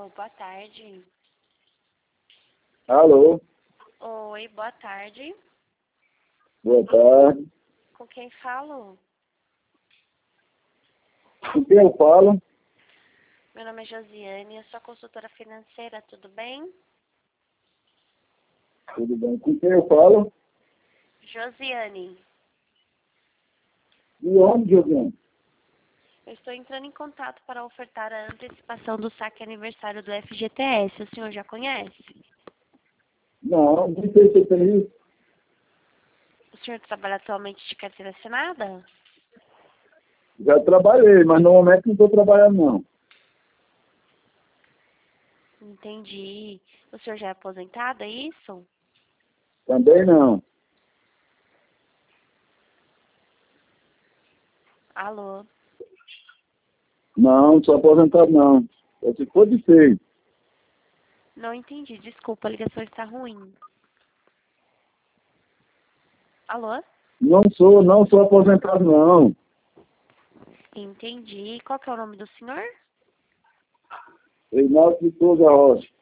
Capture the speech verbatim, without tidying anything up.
Alô, boa tarde. Alô, Oi, boa tarde. boa tarde. Com quem falo? Com quem eu falo? Meu nome é Josiane, eu sou consultora financeira, tudo bem? Tudo bem. Com quem eu falo? Josiane, De onde, Josiane? eu estou entrando em contato para ofertar a antecipação do saque aniversário do F G T S. O senhor já conhece? Não, não sei se tem isso. O senhor trabalha atualmente de carteira assinada? Já trabalhei, mas no momento não estou trabalhando, não. Entendi. O senhor já é aposentado, é isso? Também não. Alô? Não, não sou aposentado, não. Só se for de seis. Não entendi, desculpa, a ligação está ruim. Alô? Não sou, não sou aposentado, não. Entendi. Qual que é o nome do senhor? Reinaldo de Souza Rocha.